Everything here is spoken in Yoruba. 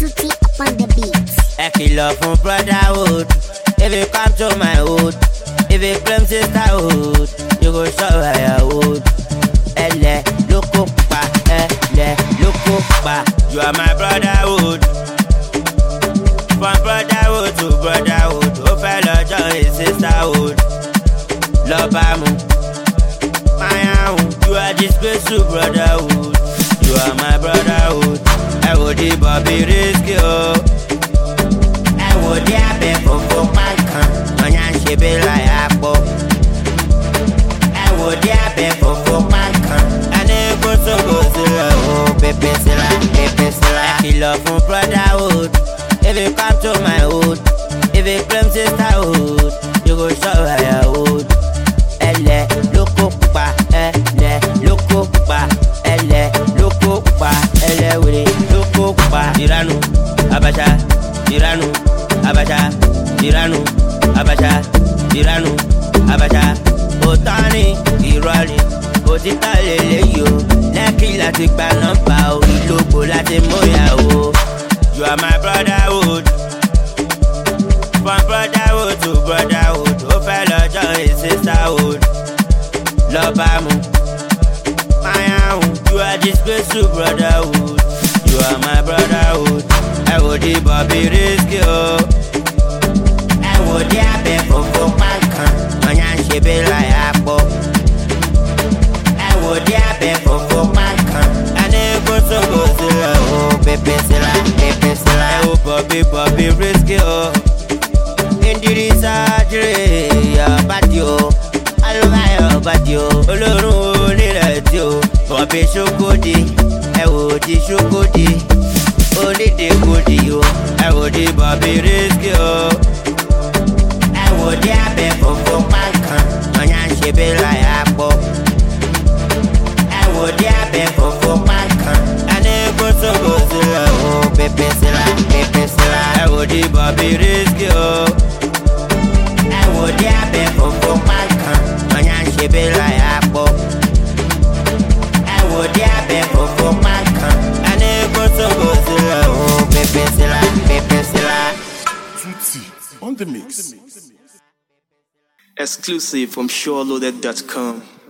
Tutti upon the beats. I kill love from brotherhood. If you come to my hood, if you claim sisterhood, you go show firewood. Ele, loco pa, ele, loco pa. You are my brotherhood. From brotherhood to brotherhood, oh fellow join sisterhood. Love amu, my own. You are this special brotherhood. You are my brotherhood. I would be Bobby Risky, oh. I would be a bit for Pankan. When I should be like Apple. I would be a bit for Pankan. And then go to oh, Pepe Silla, Pepe Silla. I kill love from brotherhood. If you come to my hood, if you claim sisterhood, you go show firewood. Ele, loco pa, ele, loco pa, ele, loco pa, ele, we loco pa. Tiranu, Abacha, Tiranu, Abacha, Tiranu, Abacha, Tiranu, Abacha. Otani, Irani, Otita lele yo. Leki lati gba nọ́mbà o, ìlógbò láti móyà o. You are my brotherhood. From brotherhood to brotherhood, oh fellow join sisterhood. Love amu, my own. You are this special brotherhood. You are my brotherhood. I would be Bobby Risky, oh. I would be a bit for Pankan. When I should be like Apple. I would be a bit for Pankan. And then go to oh, Pepe Silla, Pepe Silla. I would Bobby Risky, oh. Surgery, your body, I love your body, Olorun onírẹ̀tí o. Bobby Shokodi, ẹ wò di Shokodi, onídèkodi o. Ẹ wò di Bobby Risky o. Ẹ wò di abẹ funfun Pankan, ọ̀yà ń ṣe bí láì àpò. Ẹ wò di abẹ funfun Pankan, ẹni gbósògbósò lọ o. Pepe Silla, Pepe Silla. Ẹ wò di Bobby Risky o. Odi abe funfun Pankan, ọ̀yà ń ṣe bí láì àpò. Ẹ wò di abe funfun Pankan, ẹni gbósògbósò lọ o. Pepe Silla, Pepe Silla. Tutti on the mix. Exclusive from SureLoaded.com.